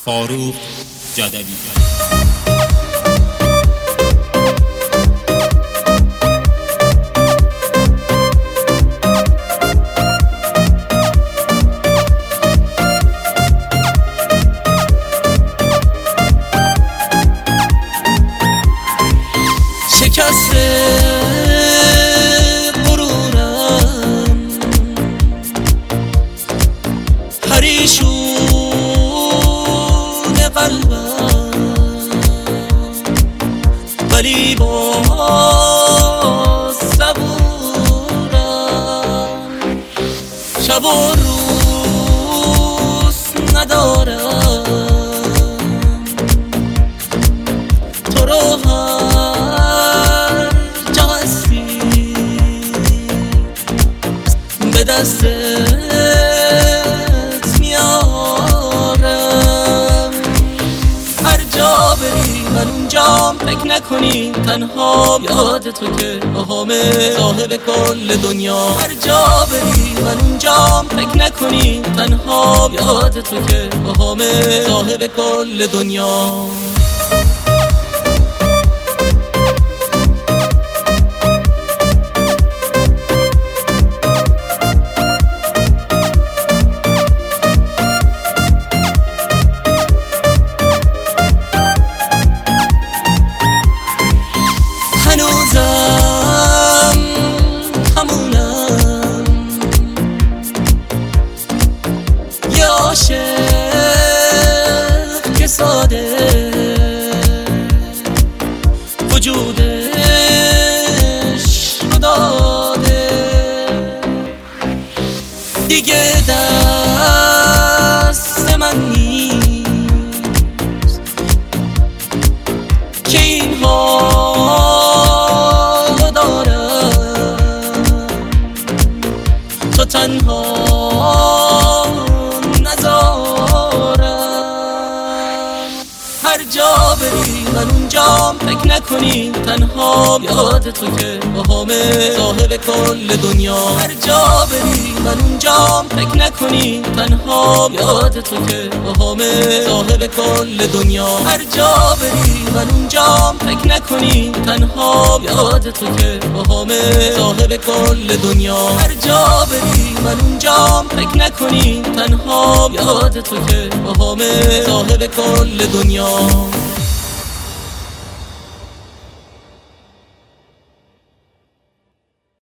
فاروق جدلی. شکست غرورم پریشون قلبم، ولی باز صبورم. شب و روز ندارم تو رو به دستت میارم. هر جا بری من اونجام، فکر نکنی تنها یاد تو که باهامه صاحب کل دنیا. هر جا بری من اونجام، فکر نکنی تنها یاد تو که باهامه صاحب کل دنیا. هنوزم همونم، یه عاشق که ساده وجودش رو داده، دیگه دست من نیست که این تو تنها نذارم. هر جا بری من اونجام، فکر نکنی تنها یاد تو که باهامه صاحب کل دنیا. هر جا بری من اونجام، فکر نکنی تنها یاد تو که باهامه صاحب کل دنیا. هر جا بری من اونجام، فکر نکنی تنها یاد تو که باهامه صاحب کل دنیا. هر جا بری من اونجام، فکر نکنی تنها یاد تو که باهامه صاحب کل دنیا.